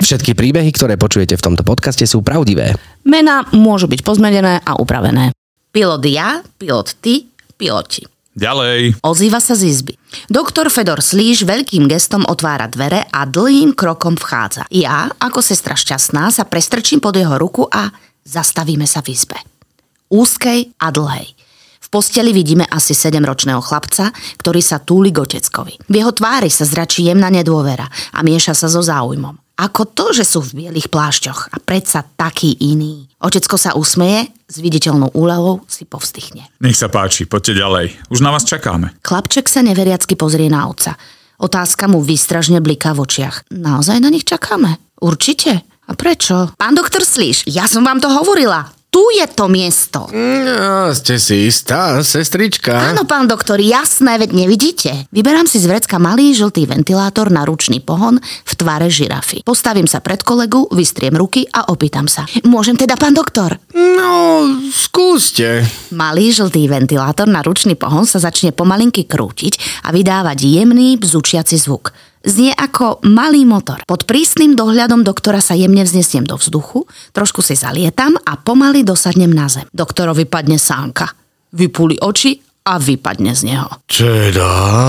Všetky príbehy, ktoré počujete v tomto podcaste, sú pravdivé. Mená môžu byť pozmenené a upravené. Pilot ja, pilot ty, piloti. Ďalej. Ozýva sa z izby. Doktor Fedor Slíš veľkým gestom otvára dvere a dlhým krokom vchádza. Ja, ako sestra Šťastná, sa prestrčím pod jeho ruku a zastavíme sa v izbe. Úzkej a dlhej. V posteli vidíme asi 7-ročného chlapca, ktorý sa túli k oteckovi. V jeho tvári sa zračí jemná nedôvera a mieša sa so záujmom. Ako to, že sú v bielých plášťoch a predsa taký iný. Otecko sa usmeje, s viditeľnou úľavou si povzdychne. Nech sa páči, poďte ďalej. Už na vás čakáme. Chlapček sa neveriacky pozrie na otca. Otázka mu výstražne bliká v očiach. Naozaj na nich čakáme? Určite. A prečo? Pán doktor Slíš, ja som vám to hovorila. Tu je to miesto. No, ste si istá, sestrička? Áno, pán doktor, jasné, veď nevidíte. Vyberám si z vrecka malý žltý ventilátor na ručný pohon v tvare žirafy. Postavím sa pred kolegu, vystriem ruky a opýtam sa. Môžem teda, pán doktor? No, skúste. Malý žltý ventilátor na ručný pohon sa začne pomalinky krútiť a vydávať jemný, bzučiaci zvuk. Znie ako malý motor. Pod prísnym dohľadom doktora sa jemne vznesiem do vzduchu, trošku si zalietam a pomaly dosadnem na zem. Doktorovi padne sánka. Vypúli oči a vypadne z neho. Teda?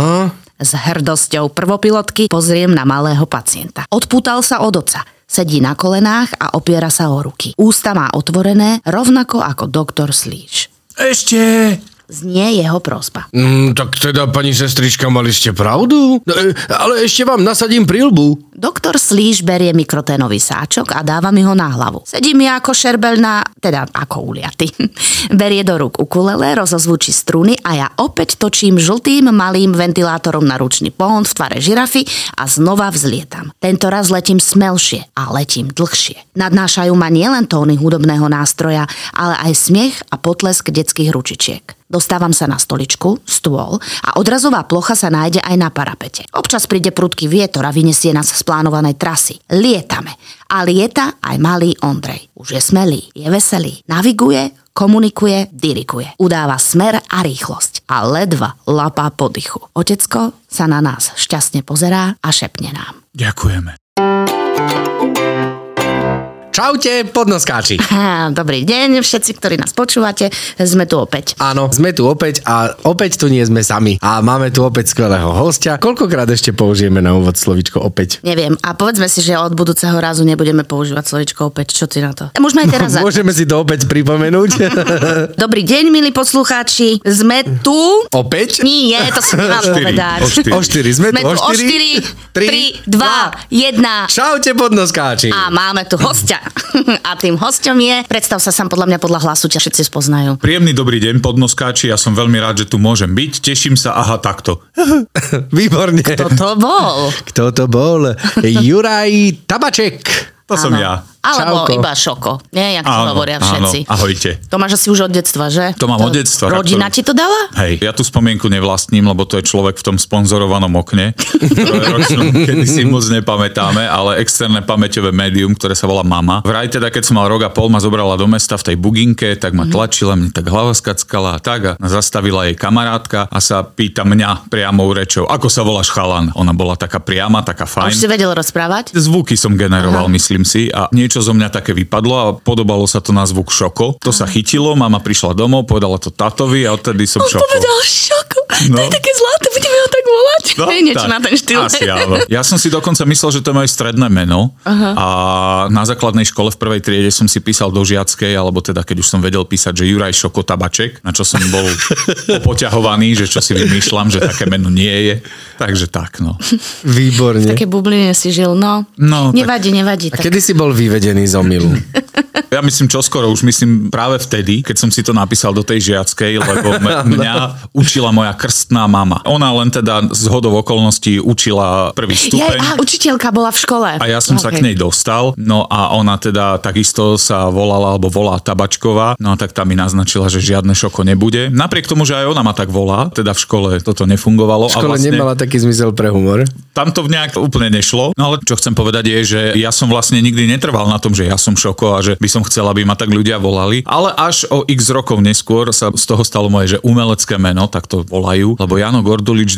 S hrdosťou prvopilotky pozriem na malého pacienta. Odpútal sa od oca. Sedí na kolenách a opiera sa o ruky. Ústa má otvorené, rovnako ako doktor Slíš. Ešte! Znie jeho prosba. Tak teda, pani sestrička, mali ste pravdu? Ale ešte vám nasadím prilbu. Doktor Slíš berie mikroténový sáčok a dáva mi ho na hlavu. Sedí mi ako šerbel teda ako uliaty. Berie do rúk ukulele, rozozvučí struny a ja opäť točím žltým malým ventilátorom na ručný pohon v tvare žirafy a znova vzlietam. Tento raz letím smelšie a letím dlhšie. Nadnášajú ma nielen tóny hudobného nástroja, ale aj smiech a potlesk detských ručičiek. Dostávam sa na stoličku, stôl a odrazová plocha sa nájde aj na parapete. Občas príde prudký vietor a vyniesie nás z plánovanej trasy. Lietame. A lieta aj malý Ondrej. Už je smelý, je veselý, naviguje, komunikuje, diriguje. Udáva smer a rýchlosť. A ledva lapá po dychu. Otecko sa na nás šťastne pozerá a šepne nám. Ďakujeme. Čaute, podnoskáči. Dobrý deň, všetci, ktorí nás počúvate, sme tu opäť. Áno, sme tu opäť a opäť tu nie sme sami. A máme tu opäť skvelého hostia. Koľkokrát ešte použijeme na úvod slovíčko opäť? Neviem, a povedzme si, že od budúceho razu nebudeme používať slovíčko opäť. Čo ty na to? Môžeme aj teraz začať. Môžeme si to opäť pripomenúť. Dobrý deň, milí poslucháči. Sme tu. Opäť? Nie, to si nemám povedať. O 4. Sme tu o 4. 3, 2, 1. Čaute, podnoskáči. A máme tu hostia. A tým hosťom je, predstav sa sám, podľa mňa podľa hlasu ťa všetci spoznajú. Príjemný dobrý deň, podnoskáči, ja som veľmi rád, že tu môžem byť. Teším sa, aha, takto. Výborne. Kto to bol? Kto to bol? Juraj Tabaček. To som ja. Alebo Čauko. iba Šoko. Nie, jak to hovoria všetci. Áno, ahojte. To máš asi už od detstva, že? To mám od detstva. Rodina ti to dala? Hej, ja tú spomienku nevlastním, lebo to je človek v tom sponzorovanom okne, trojročnom, kedy si moc nepamätáme, ale externé pamäťové médium, ktoré sa volá Mama. Vraj teda, keď som mal rok a pol, ma zobrala do mesta v tej buginke, tak ma tlačila, mne tak hlava skackala a tak a zastavila jej kamarátka a sa pýta mňa priamou rečou, ako sa voláš chalan. Ona bola taká priama, taká A fajn. už si vedel rozprávať? Zvuky som generoval, myslím si, a niečo zo mňa také vypadlo a podobalo sa to na zvuk Šoko. To sa chytilo, mama prišla domov, povedala to tatovi a odtedy som Šoko. Povedal Šoko. No. To je také zlaté, budeme ho tak volať. No, Hej, niečo tak, na ten štýl. Asi áno. Ja som si dokonca myslel, že to je moje stredné meno. A na základnej škole v prvej triede som si písal do žiackej, alebo teda keď už som vedel písať, že Juraj Šoko Tabaček, na čo som bol poťahovaný, že čo si vymýšľam, že také meno nie je. Takže tak, no. Výborne. Také bubline si žil, no. Nevadí. A kedy si bol vyvedený z omylu? Ja myslím čoskoro, už myslím práve vtedy, keď som si to napísal do tej žiackej, lebo mňa učila moja krstná mama. Ona len teda z hodou okolností učila prvý stupeň. A učiteľka bola v škole. A ja som sa k nej dostal, no a ona teda takisto sa volala, alebo volá Tabačková, no a tak tá mi naznačila, že žiadne Šoko nebude. Napriek tomu, že aj ona ma tak volá, teda v škole toto nefungovalo. V škole a vlastne nemala taký zmysel pre humor. Tam to nejak úplne nešlo. No ale čo chcem povedať je, že ja som vlastne nikdy netrval na tom, že ja som Šoko a že by som chcel, aby ma tak ľudia volali. Ale až o x rokov neskôr sa z toho stalo moje, že umelecké meno, tak to volajú, lebo Jano Gordulič dal na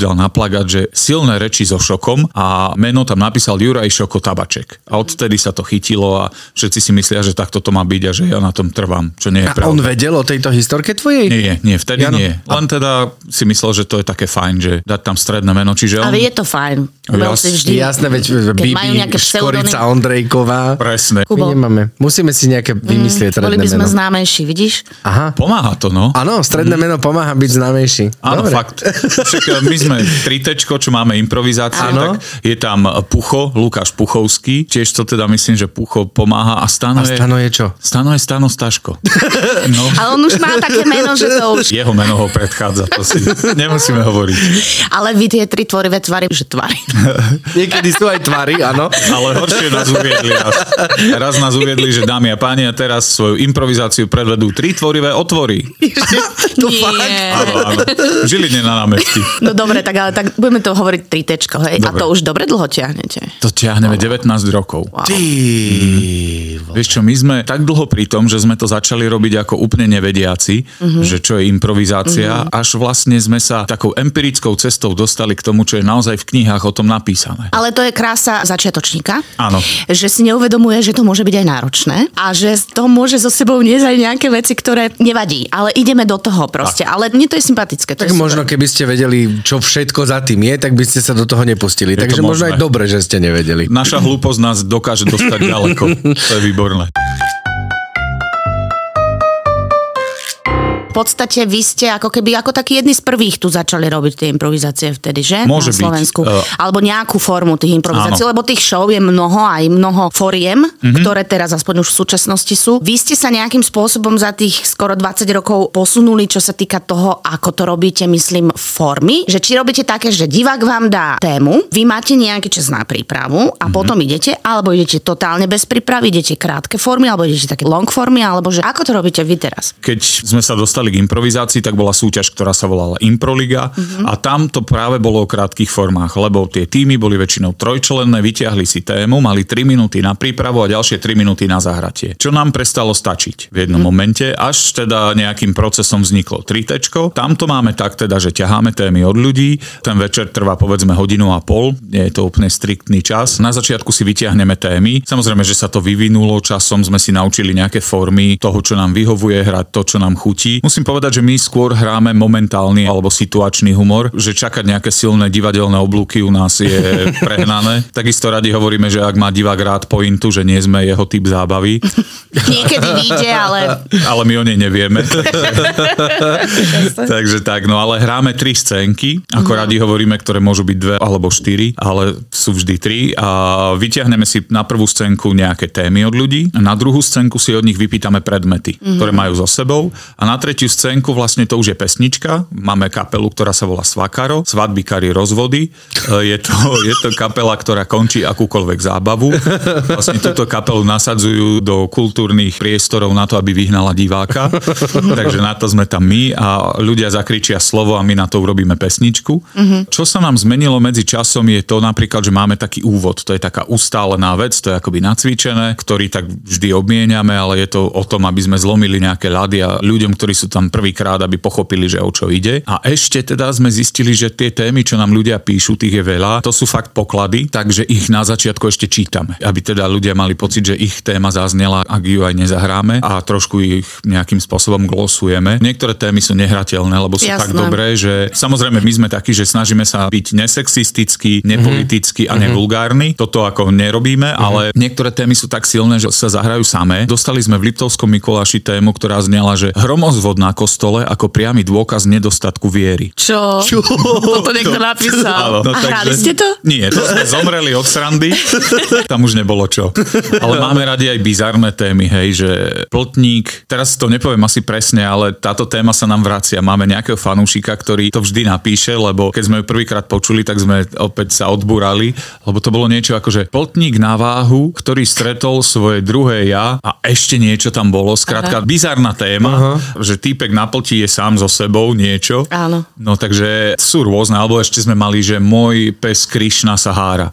plagát, že silné reči so Šokom a meno tam napísal Juraj Šoko Tabaček. A odtedy sa to chytilo a všetci si myslia, že takto to má byť a že ja na tom trvám, čo nie je pravda. A on vedel o tejto historke tvojej? Nie, vtedy nie. Len teda si myslel, že to je také fajn, že dať tam stredné meno, čiže on... Ale je to fajn. Jasné, veď Bibi, Škorica, Ondrejková. Presne. Kubo. Nemáme. Musíme si nejaké vymyslieť Boli stredné by sme meno. známejší, vidíš? Aha. Pomáha to, no. Áno, stredné meno pomáha byť známejší. Áno, Dobre. fakt. Však my sme 3tečko, čo máme improvizácie, Áno. tak je tam Pucho, Lukáš Puchovský, tiež to teda myslím, že Pucho pomáha a Stano A Stano je čo? Stano je Stano Staško. No, Ale on už má také meno, že to už... jeho meno ho predchádza, to si nemusíme hovoriť. Ale vy tie tri tvorivé tvary, že tvary. Niekedy sú aj tvary, áno. Ale horšie nás uviedli raz nás uviedli, že dámy a páni, a teraz svoju improvizáciu predvedú 3 tvorivé otvory. Nie. Áno. V Žiline na námestí. No dobre, tak ale tak budeme to hovoriť 3, hej? Dobre. A to už dobre dlho ťahnete. To ťahneme 19 rokov. Wow. Ty... Vieš čo, my sme tak dlho pri tom, že sme to začali robiť ako úplne nevediaci, že čo je improvizácia, až vlastne sme sa takou empirickou cestou dostali k tomu, čo je naozaj v knihách o tom napísané. Ale to je krása začiatočníka. Áno. Že si neuvedomuje, že to môže byť aj náročné a že to môže so sebou niesť aj nejaké veci, ktoré nevadí. Ale ideme do toho proste. Ale mne to je sympatické. To Tak je možno, keby ste vedeli, čo všetko za tým je, tak by ste sa do toho nepustili. Je Takže to možno možné. aj dobre, že ste nevedeli. Naša hlúposť nás dokáže dostať ďaleko. To je výborné. V podstate vy ste ako keby ako takí jedni z prvých tu začali robiť tie improvizácie vtedy, že? Môže Na byť. Slovensku. Alebo nejakú formu tých improvizácií, Áno. lebo tých show je mnoho, aj mnoho foriem, ktoré teraz aspoň už v súčasnosti sú. Vy ste sa nejakým spôsobom za tých skoro 20 rokov posunuli, čo sa týka toho, ako to robíte, myslím, formy. Že či robíte také, že divák vám dá tému, vy máte nejaký čas na prípravu a potom idete, alebo idete totálne bez prípravy, idete krátke formy, alebo idete také long formy, alebo že ako to robíte vy teraz? Keď sme sa dostali k improvizácii, tak bola súťaž, ktorá sa volala Improliga a tam to práve bolo o krátkych formách, lebo tie týmy boli väčšinou trojčlenné, vyťahli si tému, mali 3 minúty na prípravu a ďalšie 3 minúty na zahratie. Čo nám prestalo stačiť v jednom momente, až teda nejakým procesom vzniklo 3tečko. Tam to máme tak teda, že ťaháme témy od ľudí, ten večer trvá povedzme 1,5 hodiny, nie je to úplne striktný čas. Na začiatku si vyťahneme témy, samozrejme, že sa to vyvinulo, časom sme si naučili nejaké formy toho, čo nám vyhovuje, hrať to, čo nám chutí. Musím povedať, že my skôr hráme momentálny alebo situačný humor, že čakať nejaké silné divadelné oblúky u nás je prehnané. Takisto radi hovoríme, že ak má divák rád pointu, že nie sme jeho typ zábavy. Niekedy vyjde, ale... Ale my o nej nevieme. Takže tak, no ale hráme 3 scénky, ako radi hovoríme, ktoré môžu byť 2 alebo 4, ale sú vždy 3 a vyťahneme si na prvú scénku nejaké témy od ľudí, na druhú scénku si od nich vypýtame predmety, ktoré majú so sebou a na tretiu scénku vlastne to už je pesnička, máme kapelu, ktorá sa volá Svakaro, svadbikári rozvody, je to kapela, ktorá končí akúkoľvek zábavu. Vlastne túto kapelu nasadzujú do kultúrnych priestorov na to, aby vyhnala diváka. Takže na to sme tam my a ľudia zakričia slovo a my na to urobíme pesničku. Čo sa nám zmenilo medzi časom je to napríklad, že máme taký úvod. To je taká ustálená vec, to je akoby nacvičené, ktorý tak vždy obmieniame, ale je to o tom, aby sme zlomili nejaké ľady a ľuďom, ktorí sú tam prvýkrát, aby pochopili, že o čo ide. A ešte teda sme zistili, že tie témy, čo nám ľudia píšu, tých je veľa, to sú fakt poklady, takže ich na začiatku ešte čítame. Aby teda ľudia mali pocit, že ich téma zaznela, ak ju aj nezahráme a trošku ich nejakým spôsobom glosujeme. Niektoré témy sú nehrateľné, lebo sú tak dobré, že samozrejme my sme takí, že snažíme sa byť nesexistický, nepolitický a nevulgárny. Toto ako nerobíme, ale niektoré témy sú tak silné, že sa zahrajú samé. Dostali sme v Liptovskom Mikuláši tému, ktorá znela, že hromozvod na kostole ako priamy dôkaz nedostatku viery. Čo? Toto niekto napísal. No, a hrali ste to? Nie, to sme zomreli od srandy. Tam už nebolo čo. Ale máme radi aj bizarné témy, hej, že plotník, teraz to nepoviem asi presne, ale táto téma sa nám vracia. Máme nejakého fanúšika, ktorý to vždy napíše, lebo keď sme ju prvýkrát počuli, tak sme opäť sa odbúrali, lebo to bolo niečo ako, že plotník na váhu, ktorý stretol svoje druhé ja a ešte niečo tam bolo. Skrátka, bizarná téma, že týpek na plti je sám so sebou niečo. Áno. No takže sú rôzne, alebo ešte sme mali, že môj pes Krišna sa hára.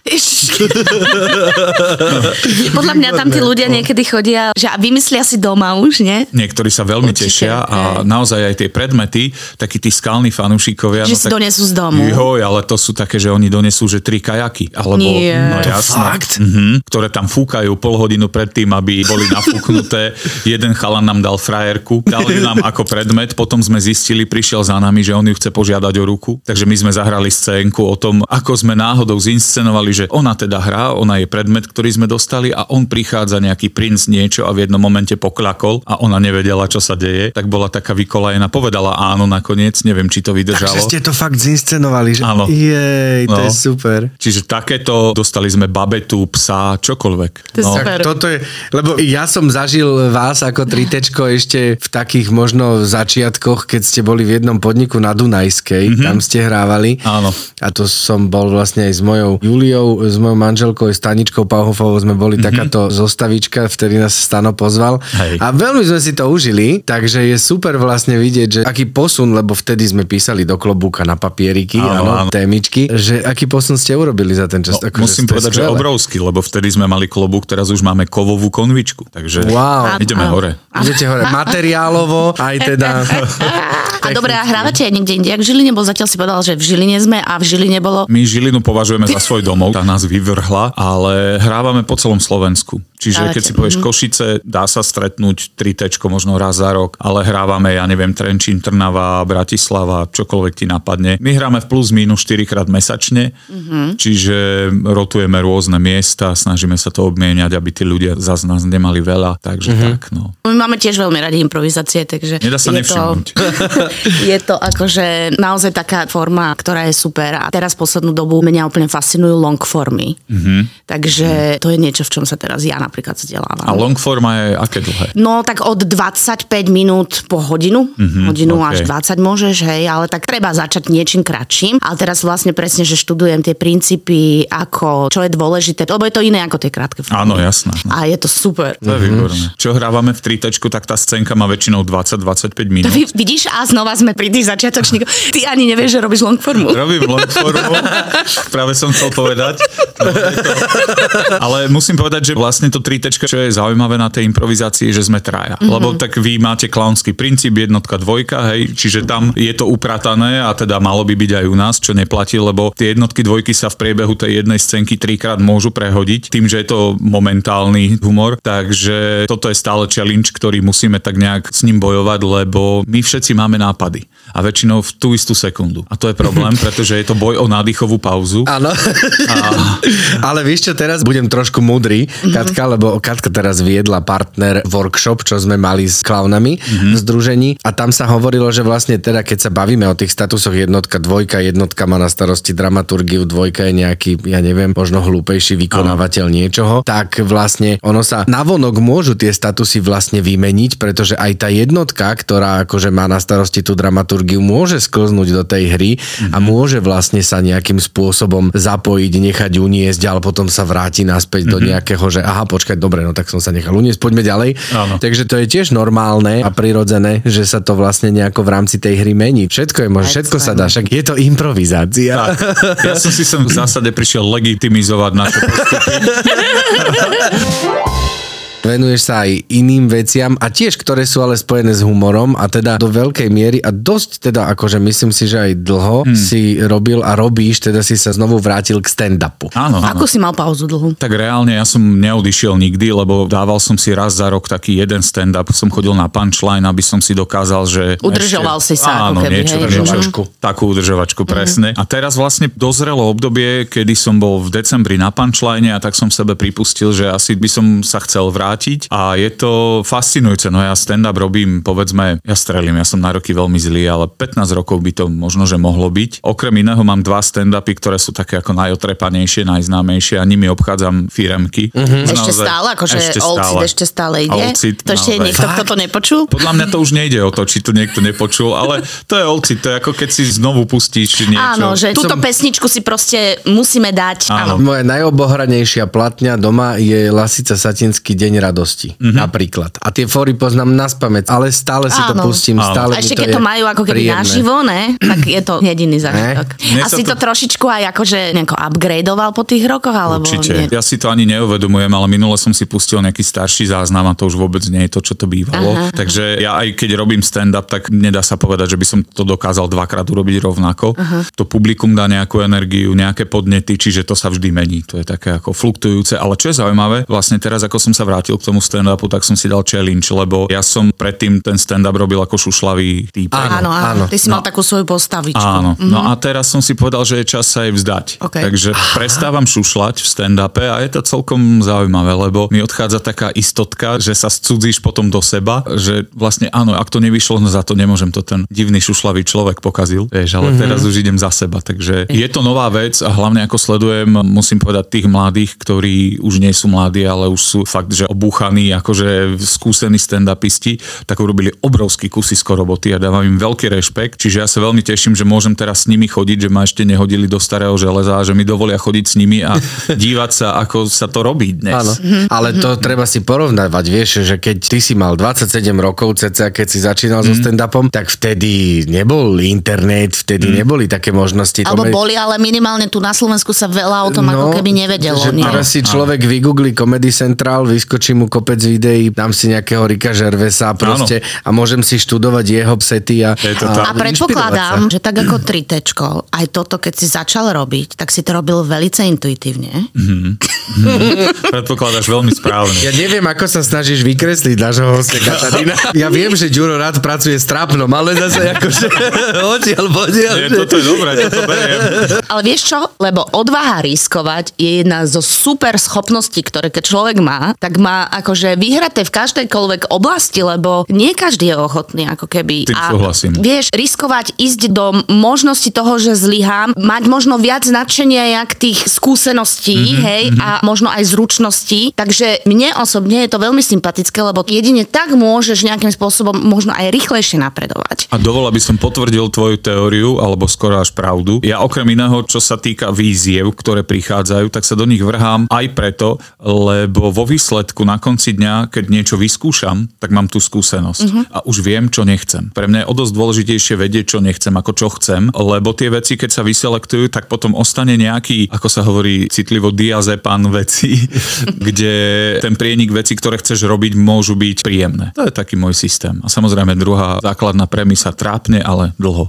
Podľa mňa tam tí ľudia niekedy chodia, že a vymyslia si doma už, nie? Niektorí sa veľmi tešia a naozaj aj tie predmety, takí tí skalní fanúšikovia. Že si donesú z domu. Joj, ale to sú také, že oni donesú, že 3 kajaky. Alebo, Nie. no jasné. Fakt? Ktoré tam fúkajú pol hodinu predtým, aby boli nafúknuté. Jeden chalan nám dal frajerku, dal ju nám ako predmet, potom sme zistili, prišiel za nami, že on ju chce požiadať o ruku. Takže my sme zahrali scénku o tom, ako sme náhodou zinscenovali, že ona teda hrá, ona je predmet, ktorý sme dostali a on prichádza nejaký princ niečo a v jednom momente pokľakol a ona nevedela, čo sa deje. Tak bola taká vykolajená, povedala áno nakoniec, neviem, či to vydržalo. Takže ste to fakt zinscenovali, že? Áno. Jej, to je super. Čiže takéto dostali sme babetu, psa, čokoľvek. To je super. Toto je, lebo ja som zažil vás ako tritečko ešte v takých možno začiatkoch, keď ste boli v jednom podniku na Dunajskej, tam ste hrávali. Áno. A to som bol vlastne aj s mojou Juliou, s mojou manželkou, s Taničkou Pauhofovou sme boli takáto zostavička, vtedy nás Stano pozval. Hej. A veľmi sme si to užili, takže je super vlastne vidieť, že aký posun, lebo vtedy sme písali do klobúka na papieriky, áno, témičky, že aký posun ste urobili za ten čas. No, musím povedať, že obrovský, lebo vtedy sme mali klobúk, teraz už máme kovovú konvičku, takže ideme hore. Idete hore materiálovo, aj teda... A dobre, a hrávate aj niekde inde, jak v Žiline, bo zatiaľ si povedal, že v Žiline sme a v Žiline bolo... My Žilinu považujeme za svoj domov, tá nás vyvrhla, ale hrávame po celom Slovensku. Čiže keď si povieš Košice, dá sa stretnúť 3-tečko možno raz za rok, ale hrávame, ja neviem, Trenčín, Trnava, Bratislava, čokoľvek ti napadne. My hráme v plus minus 4-krát mesačne, čiže rotujeme rôzne miesta, snažíme sa to obmieniať, aby tí ľudia zase nás nemali veľa, takže tak, no. My máme tiež veľmi radi improvizácie, takže... Nedá sa nevšimnúť. Je to akože naozaj taká forma, ktorá je super a teraz poslednú dobu mňa úplne fascinujú long formy. Takže to je niečo, v čom sa teraz ja napríklad vzdelávam. A long forma je aké dlhé? No tak od 25 minút po hodinu, hodinu až 20 môžeš, hej, ale tak treba začať niečím kratším. Ale teraz vlastne presne, že študujem tie princípy, ako, čo je dôležité, lebo je to iné ako tie krátke formy. Áno, jasné. A je to super. To je výborné. Čo hrávame v 3-tečku, tak tá scénka má väčšinou 20-25 minút. Vidíš, a znova sme pri tých začiatočníkoch. Ty ani nevieš, že robíš long formu. Robím long formu, práve som chcel povedať. Ale musím povedať, že vlastne to 3-tečka, čo je zaujímavé na tej improvizácii, že sme traja. Lebo tak vy máte klaunský princíp, jednotka, dvojka, hej, čiže tam je to upratané a teda malo by byť aj u nás, čo neplatí, lebo tie jednotky, dvojky sa v priebehu tej jednej scénky 3-krát môžu prehodiť, tým, že je to momentálny humor, takže toto je stále challenge, ktorý musíme tak nejak s ním bojovať, lebo my všetci máme nápady a väčšinou v tú istú sekundu. A to je problém, pretože je to boj o nádychovú pauzu. Áno. Ale vieš čo, teraz budem trošku múdry, Katka, lebo Katka teraz viedla partner workshop, čo sme mali s klaunami v združení a tam sa hovorilo, že vlastne teda, keď sa bavíme o tých statusoch jednotka, dvojka, jednotka má na starosti dramaturgiu, dvojka je nejaký, ja neviem, možno hlúpejší vykonávateľ niečoho, tak vlastne ono sa navonok môžu tie statusy vlastne vymeniť, pretože aj tá jednotka, ktorá akože má na starosti tú dramaturgiu, môže sklznúť do tej hry a môže vlastne sa nejakým spôsobom zapojiť, nechať uniesť, ale potom sa vráti naspäť do nejakého, že aha, počkať, dobre, no tak som sa nechal uniesť, poďme ďalej. Áno. Takže to je tiež normálne a prirodzené, že sa to vlastne nejako v rámci tej hry mení. Všetko je možné, všetko sa dá, však je to improvizácia. Tak. Ja som si sem v zásade prišiel legitimizovať naše postupy. Venuješ sa aj iným veciam a tiež, ktoré sú ale spojené s humorom a teda do veľkej miery a dosť teda akože myslím si, že aj dlho si robil a robíš, teda si sa znovu vrátil k stand-upu. Áno, áno. Ako si mal pauzu dlhú? Tak reálne ja som neodišiel nikdy, lebo dával som si raz za rok taký jeden stand-up, som chodil na punchline, aby som si dokázal, že... Udržoval si sa, áno, ako keby, niečo, takú udržovačku, presne. A teraz vlastne dozrelo obdobie, kedy som bol v decembri na punchline a tak som sebe pripustil, že asi by som sa chcel vrátiť a je to fascinujúce. No ja stand-up robím, povedzme, ja strelím, ja som na roky veľmi zlý, ale 15 rokov by to možno, že mohlo byť. Okrem iného mám 2 stand-upy, ktoré sú také ako najotrepanejšie, najznámejšie a nimi obchádzam firemky. Ešte stále? Akože Oldcit ešte stále ide? Oldcit, to ešte je niekto, kto to nepočul? Podľa mňa to už nejde o to, či to niekto nepočul, ale to je Oldcit, to je ako keď si znovu pustíš niečo. Áno, že túto pesničku si proste musíme dať. Áno. Moja najobohranejšia platňa doma je Lasica Satinský Deň radosti. Napríklad. A tie fóry poznám naspamäť, ale stále si to pustím. Stále a ešte keď to majú ako keby naživo, ne? Tak je to jediný zážitok. A si to trošičku aj akože nejako upgradeoval po tých rokoch? Alebo Určite. Nie? Ja si to ani neuvedomujem, ale minule som si pustil nejaký starší záznam a to už vôbec nie je to, čo to bývalo. Aha. Takže ja aj keď robím stand-up, tak nedá sa povedať, že by som to dokázal dvakrát urobiť rovnako. Aha. To publikum dá nejakú energiu, nejaké podnety, čiže to sa vždy mení. To je také ako fluktujúce. Ale čo je zaujímavé, vlastne teraz ako som sa vrátil k tomu stand-upu, tak som si dal challenge, lebo ja som predtým ten stand-up robil ako šušlavý týpek. Áno. Ty si mal takú svoju postavičku. Áno. No a teraz som si povedal, že je čas sa jej vzdať. Okay. Takže prestávam šušľať v stand-upe a je to celkom zaujímavé, lebo mi odchádza taká istotka, že sa scudzíš potom do seba, že vlastne áno, ak to nevyšlo, no za to nemôžem, to ten divný šušľavý človek pokazil, vieš, ale teraz už idem za seba, takže je to nová vec a hlavne ako sledujem, musím povedať tých mladých, ktorí už nie sú mladí, ale už sú fakt, že obúchaní, akože skúsení stand-upisti, tak urobili obrovský kusisko roboty a dávam im veľký rešpekt, čiže ja sa veľmi teším, že môžem teraz s nimi chodiť, že ma ešte nehodili do starého železa, že mi dovolia chodiť s nimi a dívať sa, ako sa to robí dnes. Áno, ale to treba si porovnávať, vieš, že keď ty si mal 27 rokov cca, keď si začínal so stand-upom, tak vtedy nebol internet, vtedy neboli také možnosti. Alebo boli, ale minimálne tu na Slovensku sa veľa o tom ako keby nevedelo. Teraz si človek vygooglí Comedy Central, vyskočí mu kopec videí, dám si nejakého Ricka Gervaisa proste a môžem si študovať jeho sety a predpokladám, že tak ako 3Tčko, aj toto, keď si začal robiť, tak si to robil veľce intuitívne. Predpokladáš veľmi správne. Ja neviem, ako sa snažíš vykresliť nášho hostia Katarína. Ja viem, že Ďuro rád pracuje s trápnom, ale zase akože odtiaľ. Nie, toto je dobré, toto beriem. Ale vieš čo? Lebo odvaha riskovať je jedna zo super schopností, ktoré keď človek má, tak má akože vyhraté v každejkoľvek oblasti, lebo nie každý je ochotný ako keby. Tým súhlasím. Vieš, riskovať, ísť do možnosti toho, že zlyhám, mať možno viac nadšenia jak tých skúseností, a možno aj zručností. Takže mne osobne je to veľmi sympatické, lebo jedine tak môžeš nejakým spôsobom možno aj rýchlejšie napredovať. A dovol, aby som potvrdil tvoju teóriu, alebo skoro až pravdu. Ja okrem iného, čo sa týka víziev, ktoré prichádzajú, tak sa do nich vrhám aj preto, lebo vo výsledku na konci dňa, keď niečo vyskúšam, tak mám tú skúsenosť. A už viem, čo nechcem. Pre mňa je o dosť dôležitejšie vedieť, čo nechcem, ako čo chcem, lebo tie veci, keď sa vyselektujú, tak potom ostane nejaký, ako sa hovorí citlivo, diazepán veci, kde ten prienik veci, ktoré chceš robiť, môžu byť príjemné. To je taký môj systém. A samozrejme druhá základná premisa trápne, ale dlho.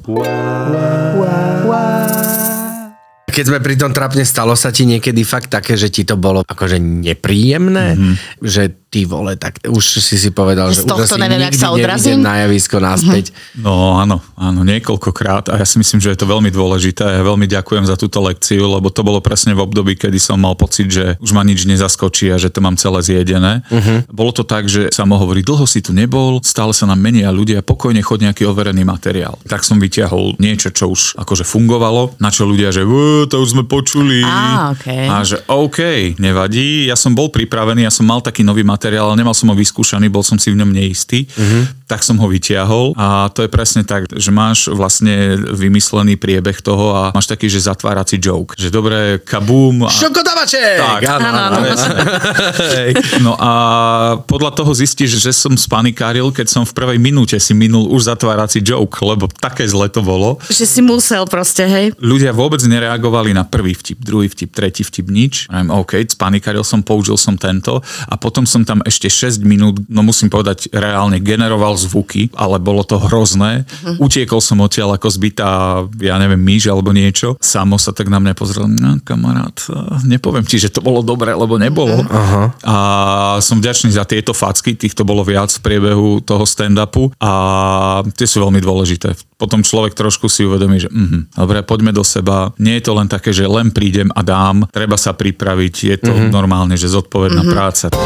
Keď sme pri tom trápne, stalo sa ti niekedy fakt také, že ti to bolo akože nepríjemné? Že ty vole, tak už si povedal, že už asi nikdy nevidím na javisko naspäť. No áno, niekoľkokrát a ja si myslím, že je to veľmi dôležité a ja veľmi ďakujem za túto lekciu, lebo to bolo presne v období, kedy som mal pocit, že už ma nič nezaskočí a že to mám celé zjedené. Bolo to tak, že Samo hovorí, dlho si tu nebol, stále sa nám menia ľudia, pokojne choď nejaký overený materiál. Tak som vyťahol niečo, čo už akože fungovalo, na čo ľudia, že to už sme počuli. A že OK, nevadí, ja som bol pripravený, ja som mal taký nový materiál, ale nemal som ho vyskúšaný, bol som si v ňom neistý, tak som ho vytiahol a to je presne tak, že máš vlastne vymyslený priebeh toho a máš taký, že zatvárací joke, že dobre, kabum. Šokodávaček! Tak, áno. No a podľa toho zistíš, že som spanikáril, keď som v prvej minúte si minul už zatvárací joke, lebo také zle to bolo. Že si musel proste, hej. Ľudia vôbec nereagovali na prvý vtip, druhý vtip, tretí vtip, nič. OK, spanikáril som, použil som tento a potom som tam ešte 6 minút, no musím povedať, reálne generoval zvuky, ale bolo to hrozné. Utiekol som odtiaľ ako zbytá, ja neviem, myš alebo niečo. Samo sa tak na mňa pozrel, no kamarát, nepoviem ti, že to bolo dobré, lebo nebolo. A som vďačný za tieto facky, týchto bolo viac v priebehu toho stand-upu a tie sú veľmi dôležité. Potom človek trošku si uvedomí, že dobre, poďme do seba. Nie je to len také, že len prídem a dám, treba sa pripraviť, je to normálne, že zodpovedná práca.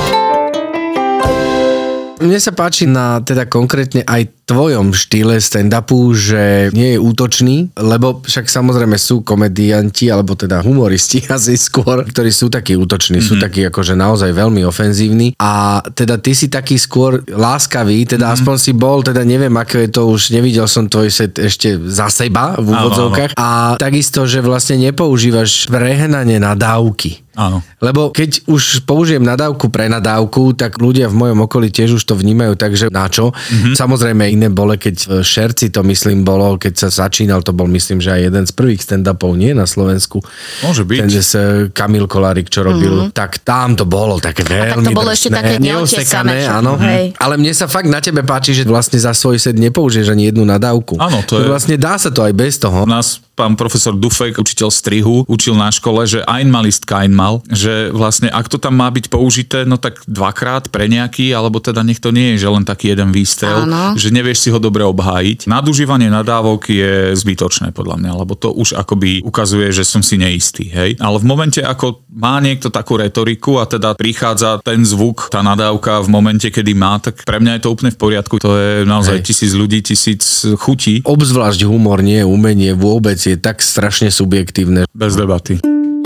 Mne sa páči na teda konkrétne aj tvojom štýle stand-upu, že nie je útočný, lebo však samozrejme sú komedianti, alebo teda humoristi asi skôr, ktorí sú takí útoční, sú takí akože naozaj veľmi ofenzívni a teda ty si taký skôr láskavý, teda aspoň si bol, teda neviem, ako je to už, nevidel som tvoj set ešte za seba v úvodzovkách a takisto, že vlastne nepoužívaš prehnanie nadávky. Áno. Lebo keď už použijem nadávku pre nadávku, tak ľudia v mojom okolí tiež už to vnímajú, takže na čo? Samozrejme iné bolo, keď Šerci to myslím bolo, keď sa začínal, to bol myslím, že aj jeden z prvých stand-upov, nie na Slovensku. Môže byť. Ten Kamil Kolárik, čo robil, tak tam to bolo také veľmi to bolo ešte také neotiesané, áno. Ale mne sa fakt na tebe páči, že vlastne za svoj set nepoužiješ ani jednu nadávku. Áno, to je... Vlastne dá sa to aj bez toho. Nás pán profesor Dufek, učiteľ strihu, učil na škole, že einmal ist keinmal, že vlastne ak to tam má byť použité, no tak dvakrát pre nejaký, alebo teda nech to nie je, že len taký jeden výstrel, že nevieš si ho dobre obhájiť. Nadužívanie nadávok je zbytočné podľa mňa, lebo to už akoby ukazuje, že som si neistý, hej. Ale v momente, ako má niekto takú retoriku a teda prichádza ten zvuk, tá nadávka v momente, kedy má, tak pre mňa je to úplne v poriadku. To je naozaj 1000 ľudí, 1000 chutí. Obzvlášť humor, nie umenie vôbec, je tak strašne subjektívne. Bez debaty.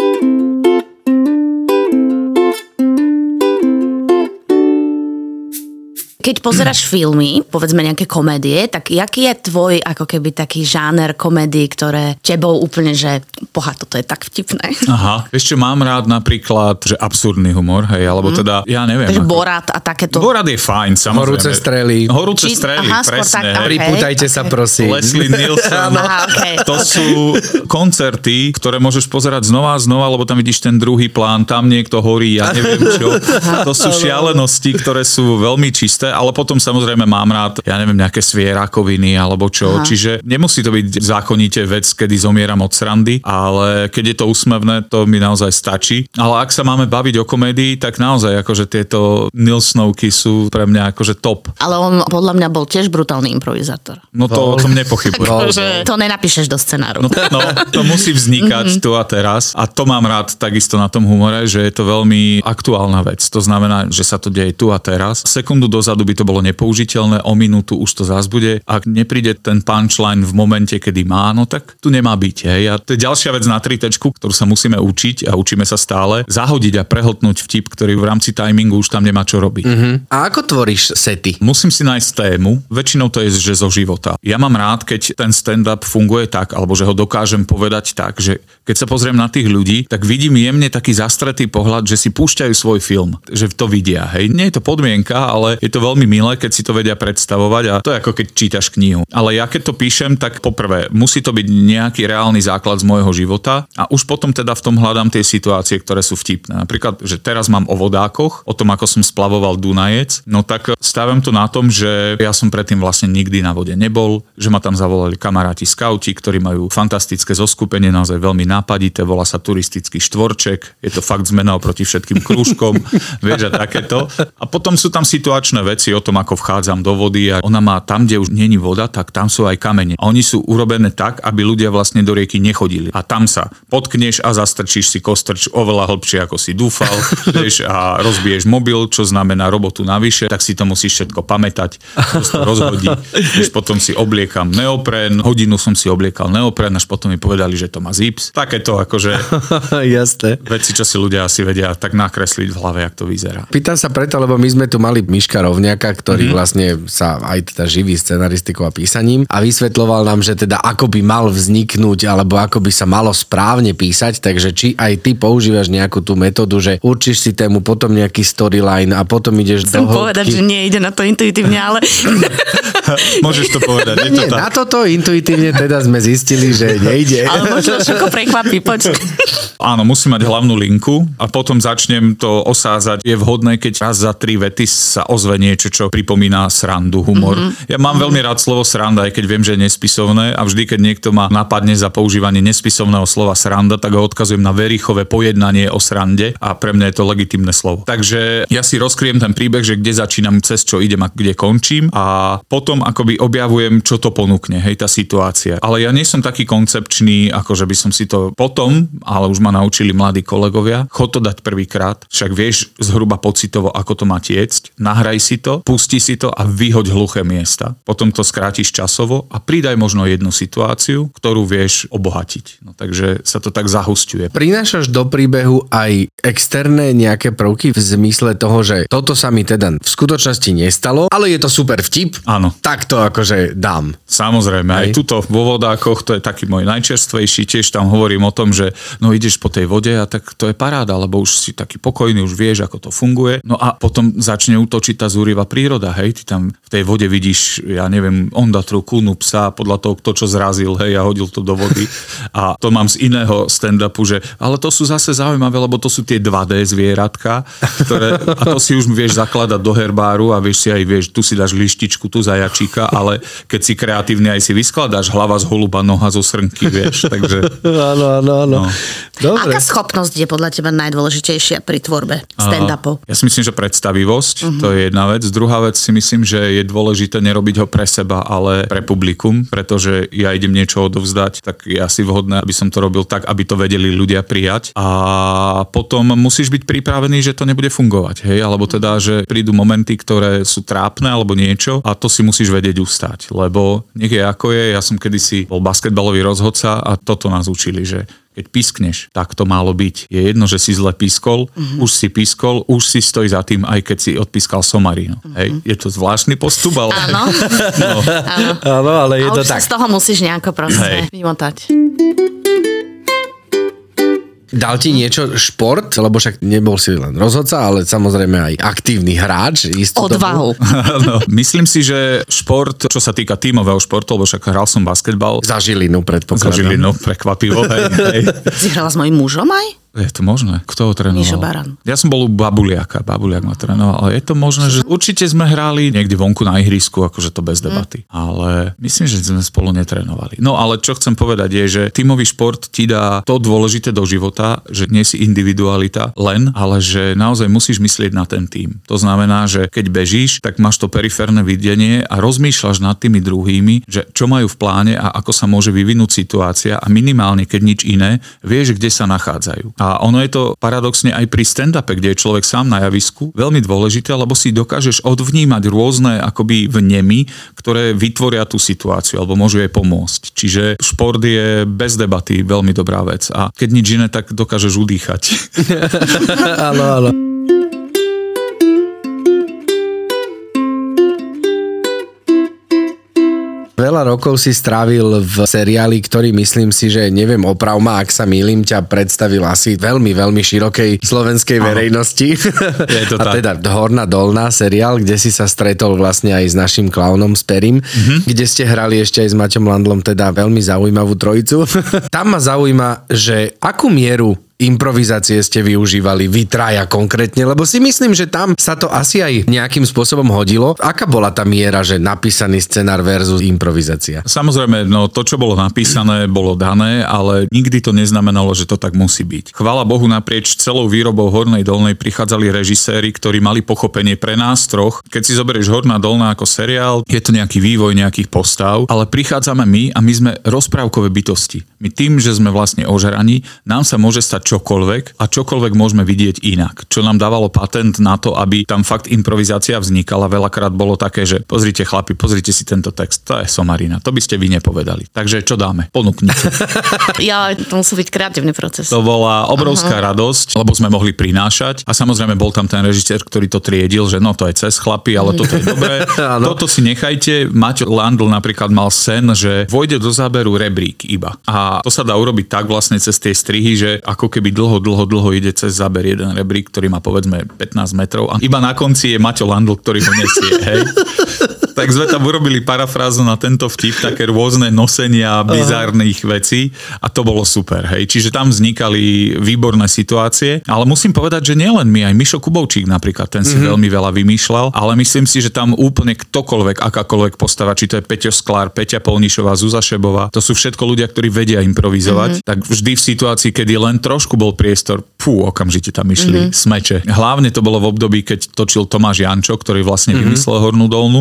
Keď pozeráš filmy, povedzme nejaké komédie, tak jaký je tvoj ako keby taký žáner komédií, ktoré tebou úplne, že toto je tak vtipné. Aha, ešte mám rád napríklad, že absurdný humor, hej, alebo teda, ja neviem. Takže Borat a takéto. Borat je fajn, samozrejme. Horúce strely. Horúce strely, presne. Tak, Pripútajte sa, prosím. Leslie Nielsen. To sú koncerty, ktoré môžeš pozerať znova a znova, lebo tam vidíš ten druhý plán, tam niekto horí, ja neviem čo. To sú šialenosti, ktoré sú veľmi čisté, ale potom samozrejme mám rád, ja neviem, nejaké svierakoviny alebo čo. Čiže nemusí to byť zákonite vec, kedy zomieram od srandy, ale keď je to úsmevné, to mi naozaj stačí. Ale ak sa máme baviť o komédii, tak naozaj akože tieto Nilsnovky sú pre mňa akože top. Ale on podľa mňa bol tiež brutálny improvizátor. No to o tom nepochybujem. To nenapíšeš do scenáru. No, to musí vznikať tu a teraz. A to mám rád takisto na tom humore, že je to veľmi aktuálna vec. To znamená, že sa to deje tu a teraz. Sekundu dozadu by to bolo nepoužiteľné, o minútu už to zás bude. Ak nepríde ten punchline v momente, kedy má, no tak tu nemá byť. Hej. A to je ďalšia vec na tritečku, ktorú sa musíme učiť a učíme sa stále. Zahodiť a prehltnúť vtip, ktorý v rámci timingu už tam nemá čo robiť. A ako tvoríš sety? Musím si nájsť tému. Väčšinou to je, že zo života. Ja mám rád, keď ten stand-up funguje tak, alebo že ho dokážem povedať tak, že keď sa pozriem na tých ľudí, tak vidím jemne taký zastretý pohľad, že si púšťajú svoj film, že to vidia. Hej. Nie je to podmienka, ale je to veľmi milé, keď si to vedia predstavovať a to je ako keď čítaš knihu. Ale ja keď to píšem, tak poprvé musí to byť nejaký reálny základ z môjho života a už potom teda v tom hľadám tie situácie, ktoré sú vtipné. Napríklad, že teraz mám o vodákoch, o tom, ako som splavoval Dunajec, no tak staviam to na tom, že ja som predtým vlastne nikdy na vode nebol, že ma tam zavolali kamaráti skauti, ktorí majú fantastické zoskupenie, naozaj veľmi nápadité, volá sa turistický štvorček, je to fakt zmena oproti všetkým krúžkom, vieš, a takéto. A potom sú tam situačné veci o tom, ako vchádzam do vody a ona má tam, kde už není voda, tak tam sú aj kamene. A oni sú urobené tak, aby ľudia vlastne do rieky nechodili. A tam sa potkneš a zastrčíš si kostrč oveľa hlbšie, ako si dúfal, vieš, a rozbiješ mobil, čo znamená robotu navyše, tak si to musíš všetko pamätať, to rozhodí. Vieš, potom si obliekam neoprén, hodinu som si obliekal neoprén, až potom mi povedali, že to má zips. Takéto akože Jasné. veci, čo si ľudia asi vedia tak nakresliť v hlave, jak to vyzerá. Pýtam sa preto, lebo my sme tu mali Miška Rovňaka, ktorý vlastne sa aj teda živí scenaristikou a písaním a vysvetľoval nám, že teda ako by mal vzniknúť alebo ako by sa malo správne písať, takže či aj ty používaš nejakú tú metódu, že určíš si tému, potom nejaký storyline a potom ideš do hĺbky. Chcem povedať, že nie ide na to intuitívne, ale... Môžeš to povedať. Nie, na toto intuitívne teda sme zistili, že nejde. Ale možno všetko prekvapí, počkaj. Áno, musím mať hlavnú linku a potom začnem to osázať. Je vhodné, keď raz za 3 vety sa ozve niečo, čo pripomína srandu, humor. Ja mám veľmi rád slovo sranda, aj keď viem, že je nespisovné a vždy, keď niekto ma napadne za používanie nespisovného slova sranda, tak ho odkazujem na Verichové pojednanie o srande a pre mňa je to legitímne slovo. Takže ja si rozkriem ten príbeh, že kde začínam, cez čo idem a kde končím a potom akoby objavujem, čo to ponúkne, hej, tá situácia. Ale ja nie som taký koncepčný, ako že by som si to potom, ale už ma naučili mladí kolegovia, chod to dať prvýkrát, však vieš zhruba pocitovo, ako to má tiecť, nahraj si to, pusti si to a vyhoď hluché miesta. Potom to skrátiš časovo a pridaj možno jednu situáciu, ktorú vieš obohatiť. No, takže sa to tak zahusťuje. Prinášaš do príbehu aj externé nejaké prvky v zmysle toho, že toto sa mi teda v skutočnosti nestalo, ale je to super vtip. Áno. Tak to akože dám. Samozrejme, aj tuto vo vodákoch, to je taký môj najčerstvejší, tiež tam hovorím o tom, že no ideš po tej vode a tak to je paráda, lebo už si taký pokojný, už vieš, ako to funguje. No a potom začne útočiť tá zúrivá príroda, hej, ty tam v tej vode vidíš, ja neviem, ondatru, kúnu, psa, podľa toho, kto čo zrazil, hej, a hodil to do vody. A to mám z iného stand-upu, že ale to sú zase zaujímavé, lebo to sú tie 2D zvieratka, ktoré, a to si už vieš zakladať do herbáru a vieš si aj, vieš, tu si dáš lištičku, tu zajačíka, ale keď si kreatívne aj si vyskladáš hlava z holuba, noha zo srnky, vieš, takže... Áno. No. Dobre. Aká schopnosť je podľa teba najdôležitejšia pri tvorbe stand-upu? Ja si myslím, že predstavivosť, to je jedna vec. Druhá vec si myslím, že je dôležité nerobiť ho pre seba, ale pre publikum, pretože ja idem niečo odovzdať, tak je asi vhodné, aby som to robil tak, aby to vedeli ľudia prijať. A potom musíš byť pripravený, že to nebude fungovať, hej, alebo teda, že prídu momenty, ktoré sú trápne alebo niečo a to si musíš vedieť ustať, lebo nech je ako je. Ja som kedysi bol basketbalový rozhodca a toto nás učili, že keď pískneš, tak to malo byť. Je jedno, že si zle pískol, už si pískol, už si stoj za tým, aj keď si odpískal somarinu. Hej, je to zvláštny postup, ale... Áno. No. Áno, ale je a to už tak. sa z toho musíš nejako proste vymotať. Dal ti niečo šport, lebo však nebol si len rozhodca, ale samozrejme aj aktívny hráč. Odvahu. No, myslím si, že šport, čo sa týka tímového športu, lebo však hral som basketbal. Za Žilinu, predpokladám. Za Žilinu, prekvapivo. Hej. Si hrala s mojím mužom aj? Je to možné? Kto ho trénoval? Mišo Baran. Ja som bol u Babuliaka. Babuliak ma trénoval. Ale je to možné, že určite sme hrali niekde vonku na ihrisku, akože to bez debaty. Ale myslím, že sme spolu netrénovali. No ale čo chcem povedať je, že tímový šport ti dá to dôležité do života, že nie si individualita len, ale že naozaj musíš myslieť na ten tím. To znamená, že keď bežíš, tak máš to periférne videnie a rozmýšľaš nad tými druhými, že čo majú v pláne a ako sa môže vyvinúť situácia a minimálne, keď nič iné, vieš, kde sa nachádzajú. A ono je to paradoxne aj pri stand-upe, kde je človek sám na javisku, veľmi dôležité, lebo si dokážeš odvnímať rôzne akoby vnemy, ktoré vytvoria tú situáciu alebo môžu jej pomôcť. Čiže šport je bez debaty veľmi dobrá vec a keď nič iné, tak dokážeš udýchať. Áno. Veľa rokov si strávil v seriáli, ktorý myslím si, že neviem, oprav ma, ak sa mýlim, ťa predstavil asi veľmi, veľmi širokej slovenskej verejnosti. Je to a tak. teda Horná dolná seriál, kde si sa stretol vlastne aj s našim klaunom, s Perim, kde ste hrali ešte aj s Maťom Landlom, teda veľmi zaujímavú trojicu. Tam ma zaujíma, že akú mieru improvizácie ste využívali vy traja konkrétne, lebo si myslím, že tam sa to asi aj nejakým spôsobom hodilo. Aká bola tá miera, že napísaný scenár versus improvizácia? Samozrejme, no to, čo bolo napísané, bolo dané, ale nikdy to neznamenalo, že to tak musí byť. Chvála Bohu, naprieč celou výrobou Hornej dolnej prichádzali režiséri, ktorí mali pochopenie pre nás troch. Keď si zoberieš Horná dolná ako seriál, je to nejaký vývoj nejakých postav, ale prichádzame my a my sme rozprávkové bytosti. My tým, že sme vlastne ožeraní, nám sa môže stať čokoľvek a čokoľvek môžeme vidieť inak. Čo nám dávalo patent na to, aby tam fakt improvizácia vznikala. Veľakrát bolo také, že pozrite chlapi, pozrite si tento text, to je somarina, to by ste vy nepovedali. Takže čo dáme? Ponúknite. Ja, to musí byť kreatívny proces. To bola obrovská radosť, lebo sme mohli prinášať a samozrejme bol tam ten režisér, ktorý to triedil, že no to je cez chlapi, ale toto je dobré. Toto si nechajte. Maťo Landl napríklad mal sen, že vojde do záberu rebrík iba. A to sa dá urobiť tak vlastne cez tie strihy, že ako keby dlho ide cez záber jeden rebrík, ktorý má povedzme 15 metrov a iba na konci je Maťo Landl, ktorý ho nesie, hej. Tak sme tam urobili parafrázu na tento vtip, také rôzne nosenia bizárnych vecí a to bolo super, hej. Čiže tam vznikali výborné situácie, ale musím povedať, že nielen my, aj Mišo Kubovčík napríklad, ten si veľmi veľa vymýšľal, ale myslím si, že tam úplne ktokoľvek, akákoľvek postava, či to je Peťo Sklár, Peťa Polnišová, Zuzá Šebová, to sú všetko ľudia, ktorí vedia improvizovať, tak vždy v situácii, kedy len trošku bol priestor, okamžite tam išli smeče. Hlavne to bolo v období, keď točil Tomáš Jančo, ktorý vlastne vymyslel Hornú dolnú, tak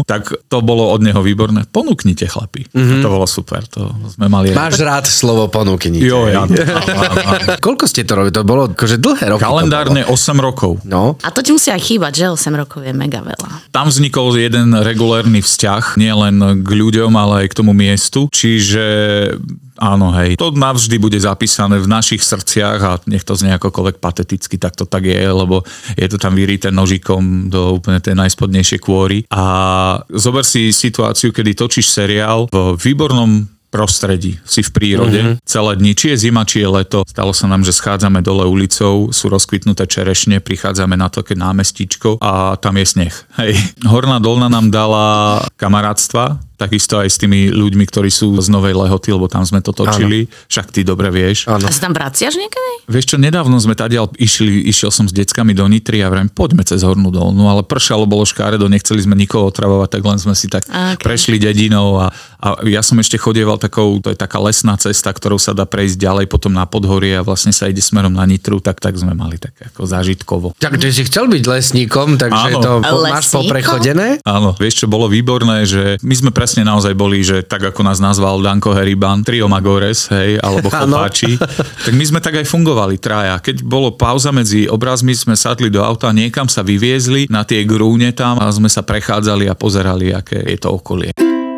to bolo od neho výborné. Ponúknite, chlapi. To bolo super, to sme mali. Máš rád slovo ponúknite. Jo, ja. Koľko ste to robili? To bolo akože dlhé roky. Kalendárne 8 rokov. No. A to ti musí aj chýbať, že 8 rokov je mega veľa. Tam vznikol jeden regulérny vzťah, nie len k ľuďom, ale aj k tomu miestu. Čiže áno, hej, to navždy bude zapísané v našich srdciach a nech to znie akokoľvek pateticky, tak to tak je, lebo je to tam vyrité nožikom do úplne tej najspodnejšej kôry. A zober si situáciu, kedy točíš seriál v výbornom prostredí, si v prírode, celé dni, či je zima, či je leto. Stalo sa nám, že schádzame dole ulicou, sú rozkvitnuté čerešne, prichádzame na také námestíčko a tam je sneh. Hej. Horná Dolná nám dala kamarátstva, takisto aj s tými ľuďmi, ktorí sú z Novej Lehoty, lebo tam sme to točili. Áno. Však ty dobre vieš. Áno. A si tam vraciaš niekedy? Vieš čo, nedávno sme tadiaľ išiel som s deckami do Nitry a vrem, poďme cez Hornú Dolnú, ale pršalo, bolo škáredo, nechceli sme nikoho otravovať, tak len sme si tak prešli dedinou a ja som ešte chodieval takou, to je taká lesná cesta, ktorou sa dá prejsť ďalej potom na Podhorie a vlastne sa ide smerom na Nitru, tak sme mali tak ako zážitkovo. Tak ty si chcel byť lesníkom, takže to máš poprechodené? Áno, vieš čo, bolo výborné, že my sme presne naozaj boli, že tak ako nás nazval Danko Heriban, Trio Magores, hej, alebo Chlpáči, tak my sme tak aj fungovali, traja. Keď bolo pauza medzi obrazmi, sme sadli do auta, niekam sa vyviezli na tie grúne tam a sme sa prechádzali a pozerali, aké je to okolie.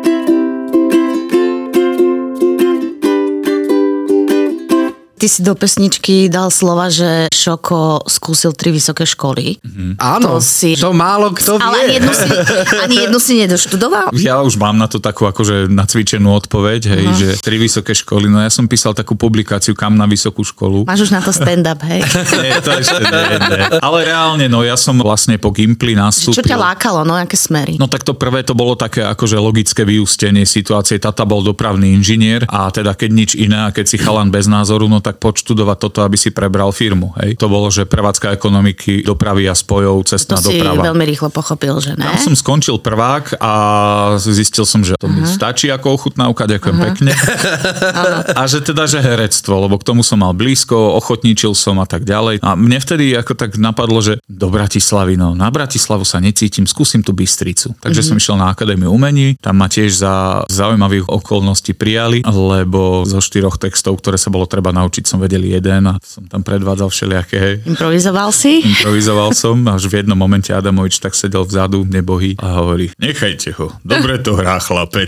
Ty si do pesničky dal slova, že Šoko skúsil 3 vysoké školy. Áno, to málo kto vie. Ale ani jednu si nedoštudoval? Ja už mám na to takú akože nacvičenú odpoveď, hej, že 3 vysoké školy. No ja som písal takú publikáciu Kam na vysokú školu. Máš už na to stand-up, hej? Nie, to ešte nie. Ale reálne, no ja som vlastne po Gimply nastúpil. Čo ťa lákalo, no aké smery? No tak to prvé to bolo také akože logické vyústenie situácie. Tata bol dopravný inžinier a teda keď nič iné a keď si chalan bez názoru, no tak poď študovať toto, aby si prebral firmu. Hej. To bolo, že prevádzka ekonomiky, dopravy a spojov, cestná doprava. To si veľmi rýchlo pochopil, že ne? Tam som skončil prvák a zistil som, že to mi stačí ako ochutnávka, ďakujem pekne. A že teda, že herectvo, lebo k tomu som mal blízko, ochotníčil som a tak ďalej. A mne vtedy ako tak napadlo, že do Bratislavy, no na Bratislavu sa necítim, skúsim tú Bystricu. Takže som išiel na Akadémiu umení, tam ma tiež za zaujímavých okolností prijali, lebo zo 4 textov, ktoré sa bolo treba naučiť, som vedel jeden a som tam predvádzal všelijaké. Improvizoval si? Improvizoval som, až v jednom momente Adamovič tak sedel vzadu, nebohý a hovorí, nechajte ho, dobre to hrá chlapec.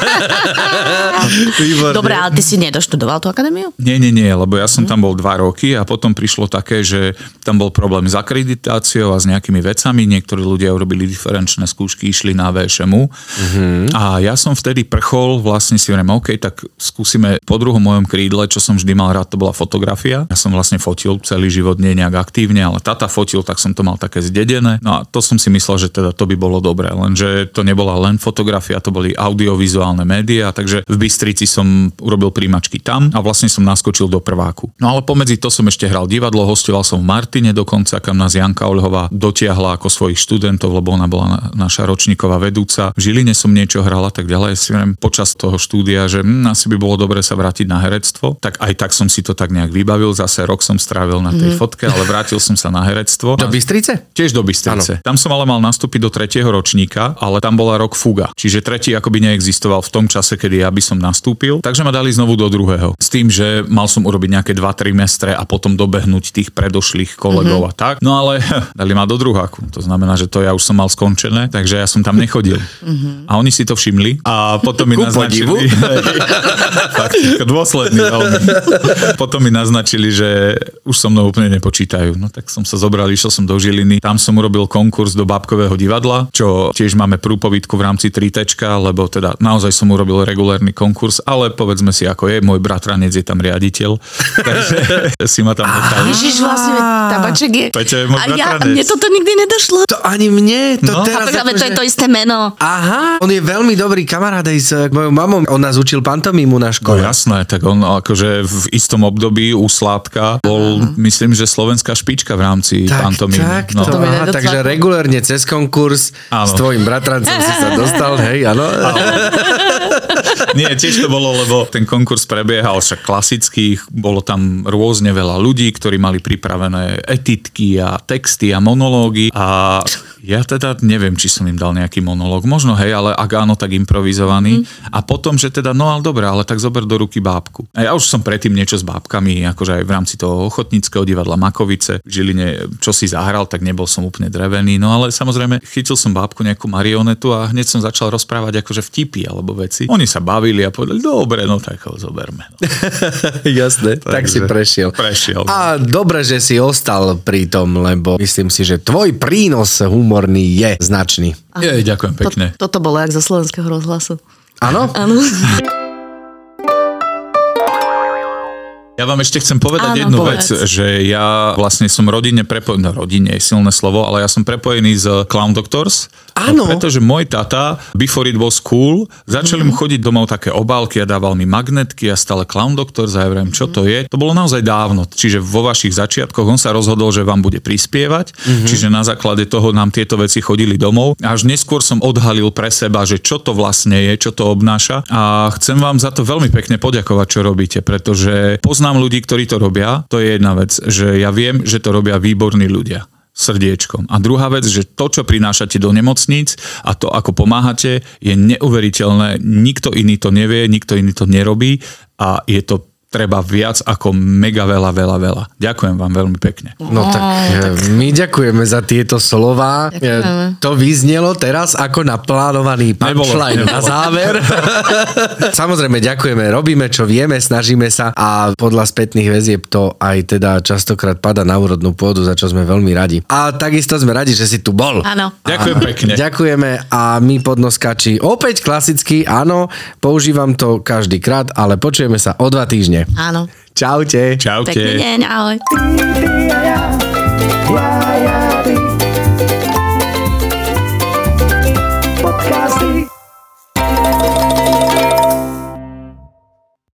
Dobre, ale ty si nedoštudoval tú akadémiu? Nie, lebo ja som tam bol 2 roky a potom prišlo také, že tam bol problém s akreditáciou a s nejakými vecami, niektorí ľudia urobili diferenčné skúšky, išli na VŠMU a ja som vtedy prchol, vlastne si hovorím, OK, tak skúsime po druhom mojom krídle, čo som vždy mal rád, to bola fotografia. Ja som vlastne fotil celý život nie nejak aktívne, ale tata fotil, tak som to mal také zdedené. No a to som si myslel, že teda to by bolo dobré, lenže to nebola len fotografia, to boli audiovizuálne médiá, takže v Bystrici som urobil príjmačky tam a vlastne som naskočil do prváku. No ale pomedzi to som ešte hral divadlo, hostoval som v Martine dokonca, kam nás Janka Oľhová dotiahla ako svojich študentov, lebo ona bola naša ročníková vedúca. V Žiline som niečo hral a tak ďalej. Si viem počas toho štúdia, že asi by bolo dobre sa vrátiť na herectvo. Tak aj tak som si to tak nejak vybavil, zase rok som strávil na tej fotke, ale vrátil som sa na herectvo. Do Bystrice? Tiež do Bystrice. Ano. Tam som ale mal nastúpiť do 3. ročníka, ale tam bola rok fuga. Čiže 3. akoby neexistoval v tom čase, kedy ja by som nastúpil, takže ma dali znovu do 2. S tým, že mal som urobiť nejaké 2 trimestre a potom dobehnúť tých predošlých kolegov a tak. No ale dali ma do 2. To znamená, že to ja už som mal skončené, takže ja som tam nechodil. A oni si to všimli a potom mi naznačili. Fakt, dôsledný veľmi. Potom mi naznačili, že už so mnou úplne nepočítajú. No tak som sa zobral, išiel som do Žiliny. Tam som urobil konkurs do Bábkového divadla, čo tiež máme prúpovidku v rámci 3, lebo teda naozaj som urobil regulérny konkurs, ale povedzme si, ako je, môj bratranec je tam riaditeľ. Takže si ma tam nechal. Ježiš, vlastne Tabaček je. Peťo je môj bratranec. Mne toto nikdy nedošlo. To ani mne. To teraz ale to je to isté meno. Aha, on je veľmi dobrý kamarát aj s mojou mamou. On nás učil pantomímu na škole. No jasné, tak on akože v istom období u Sládka bol, myslím, že slovenská špička v rámci pantomímy. Tak, no. Takže regulérne cez konkurs s tvojim bratrancom si sa dostal, hej, áno? Nie, tiež to bolo, lebo ten konkurs prebiehal však klasických, bolo tam rôzne veľa ľudí, ktorí mali pripravené etitky a texty a monológy a ja teda neviem, či som im dal nejaký monológ. Možno hej, ale ak áno, tak improvizovaný. A potom, že teda, no ale dobré, ale tak zober do ruky bábku. A ja už som predtým niečo s bábkami, akože aj v rámci toho ochotníckeho divadla Makovice v Žiline, čo si zahral, tak nebol som úplne drevený. No ale samozrejme, chytil som bábku nejakú marionetu a hneď som začal rozprávať akože vtipy alebo veci. Oni sa bavili a povedali, dobre, no tak ho zoberme. No. Jasné, tak si prešiel. Prešiel. A dobre, že si ostal pri tom, lebo myslím si, že tvoj prínos humorný je značný. Ďakujem pekne. Toto bolo jak zo Slovenského rozhlasu. Áno? Áno. Ja vám ešte chcem povedať jednu vec, že ja vlastne som rodine prepojený, no rodine je silné slovo, ale ja som prepojený s Clown Doctors. Áno. Pretože môj tata, before it was cool, začali mu chodiť domov také obálky a dával mi magnetky a stále Clown Doctors a ja viem, čo to je. To bolo naozaj dávno, čiže vo vašich začiatkoch on sa rozhodol, že vám bude prispievať, čiže na základe toho nám tieto veci chodili domov. Až neskôr som odhalil pre seba, že čo to vlastne je, čo to obnáša a chcem vám za to veľmi pekne poďakovať, čo robíte, pretože poznám ľudí, ktorí to robia, to je jedna vec, že ja viem, že to robia výborní ľudia srdiečkom. A druhá vec, že to, čo prinášate do nemocníc a to, ako pomáhate, je neuveriteľné. Nikto iný to nevie, nikto iný to nerobí a je to treba viac ako mega veľa. Ďakujem vám veľmi pekne. No tak my ďakujeme za tieto slová. To vyznelo teraz ako naplánovaný punchline na záver. Samozrejme ďakujeme, robíme čo vieme, snažíme sa a podľa spätných väzieb to aj teda častokrát pada na úrodnú pôdu, za čo sme veľmi radi. A takisto sme radi, že si tu bol. Áno. Ďakujem pekne. Ďakujeme a my podnoskači opäť klasicky, áno, používam to každý krát, ale počujeme sa o 2 týždne. Áno. Čaute. Čaute. Pekný deň, ahoj.